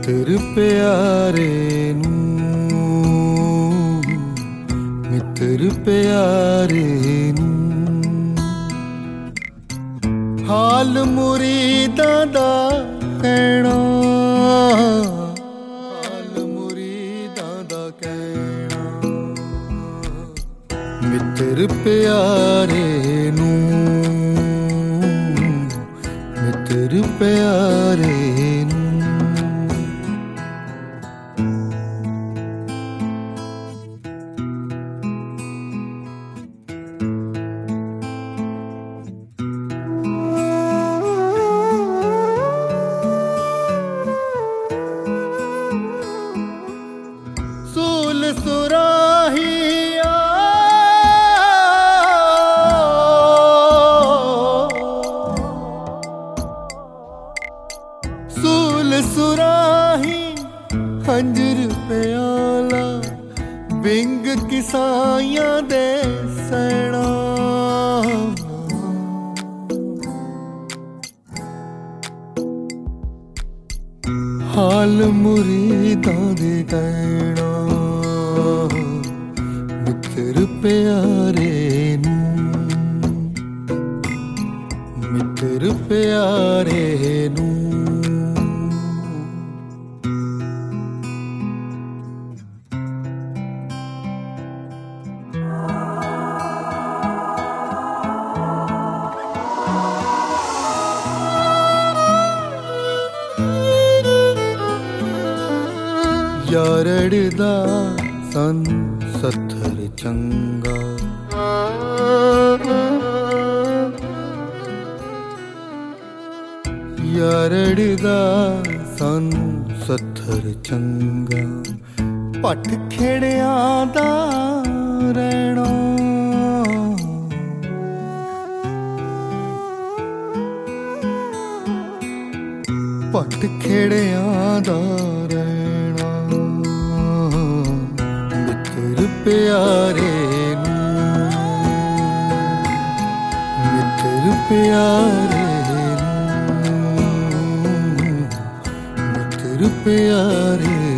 ਮਿੱਤਰ ਪਿਆਰੇ ਨੂੰ, ਮਿੱਤਰ ਪਿਆਰੇ ਨੂੰ। ਹਾਲ ਮੁਰੀਦਾਂ ਦਾ ਕਹਿਣਾ, ਹਾਲ ਮੁਰੀਦਾਂ ਦਾ ਕਹਿਣਾ। ਮਿੱਤਰ ਪਿਆਰੇ ਨੂੰ, ਮਿੱਤਰ ਪਿਆਰੇ ਨੂੰ। ਸੂਲ ਸੁਰਾਹੀਆ ਸੂਲ ਸੁਰਾਹੀ ਹੰਜਰ ਪਿਆਲਾ ਵਿੰਗ ਕਿਸਾਈਆਂ ਦੇ ਸੈਣਾ। ਹਾਲ ਮੁਰੀਦਾਂ ਦੇ ਕਹਿਣਾ, ਮਿੱਤਰ ਪਿਆਰੇ ਨੂੰ, ਮਿੱਤਰ ਪਿਆਰੇ ਨੂੰ। ਯਾਰੜਦਾ ਸਨ 70 ਚੰਗਾ, ਯਾਰੜਦਾ ਸਨ 70 ਚੰਗਾ। ਪੱਠ ਖੇੜਿਆਂ ਦਾ ਰਹਿਣਾ, ਪੱਠ ਖੇੜਿਆਂ ਦਾ ਰਹਿਣਾ। ਮਿੱਤਰ ਪਿਆਰੇ ਨੂੰ, ਮਿੱਤਰ ਪਿਆਰੇ ਨੂੰ, ਮਿੱਤਰ ਪਿਆਰੇ